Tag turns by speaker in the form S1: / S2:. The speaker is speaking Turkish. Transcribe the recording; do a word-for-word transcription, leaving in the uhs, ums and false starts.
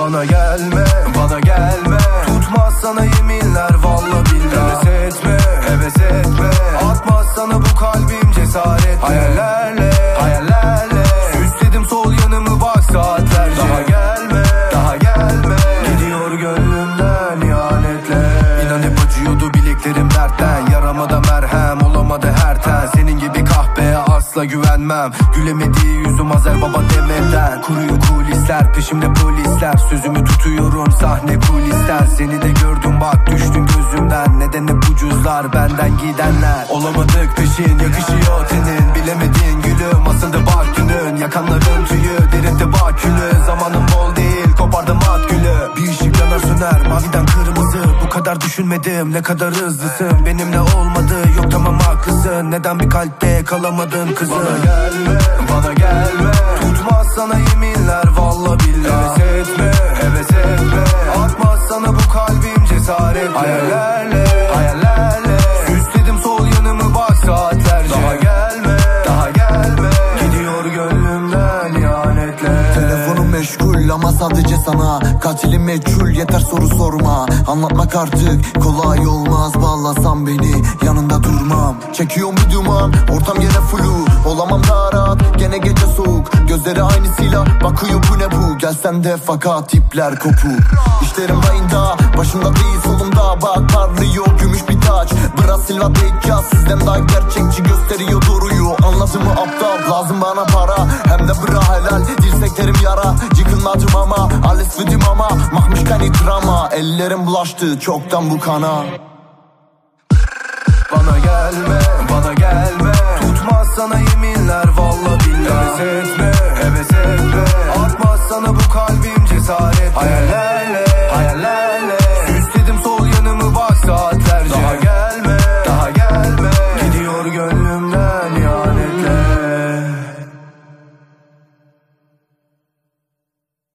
S1: Bana gelme, bana gelme. Tutmaz sana yeminler valla billah. Heves etme, heves etme. Atmaz sana bu kalbim cesaret. Hayallerle, hayallerle süsledim sol yanımı bak saatlerce. Daha gelme, daha gelme. Gidiyor gönlümden ihanetler. İnan hep acıyordu bileklerim dertten. Yaramada merhem olamadı her ten. Senin gibi kahpeye asla güvenmem. Gülemediği yüzüm Azer baba demeden. Kuruyor kulisler, peşimde polisler. Sözümü tutuyorum sahne kulisler. Seni de gördüm bak düştün gözümden. Neden hep ucuzlar benden gidenler. Olamadık peşin yakışıyor tenin. Bilemedin gülüm asıldı bak günün. Yakanların tüyü derinde bak külü. Zamanım bol değil kopardım at gülü. Bir ışık yanar söner maviden kırmızı. Bu kadar düşünmedim ne kadar hızlısın. Benimle olmadı yok tamam haklısın. Neden bir kalpte kalamadın kızım. Bana gelme, bana gelme. Tutmaz sana yeminler valla billah. Heves etme, heves etme. Atmaz sana bu kalbim cesaret. Hayallerle, hayallerle süsledim sol yanımı bak saatlerce. Daha gelme, daha gelme. Gidiyor gönlümden ihanetler.
S2: Telefonum meşgul ama sadece sana. Katilim meçhul yeter soru sorma. Anlatmak artık kolay olmaz. Bağlasan beni yanında durmam. Çekiyorum bir duman ortam yine flu. Olamam daha rahat gene gece soğuk. Gözleri aynısıyla bakıyor bu ne bu. Gelsen de fakat tipler kopuk. İşlerim rayında başımda değil solumda. Bak parlıyor gümüş bir taç. Brasilva Beyaz sizden daha gerçekçi gösteriyor doğruyu. Anladın mı aptal lazım bana para. Hem de bra helal dirseklerim yara. Yıkılmadım ama alles für die mama. Mahmuş kani drama. Ellerim bulaştı çoktan bu kana.
S1: Bana gelme, bana gelme. Tutmaz sana yeminler valla billah. Heves etme,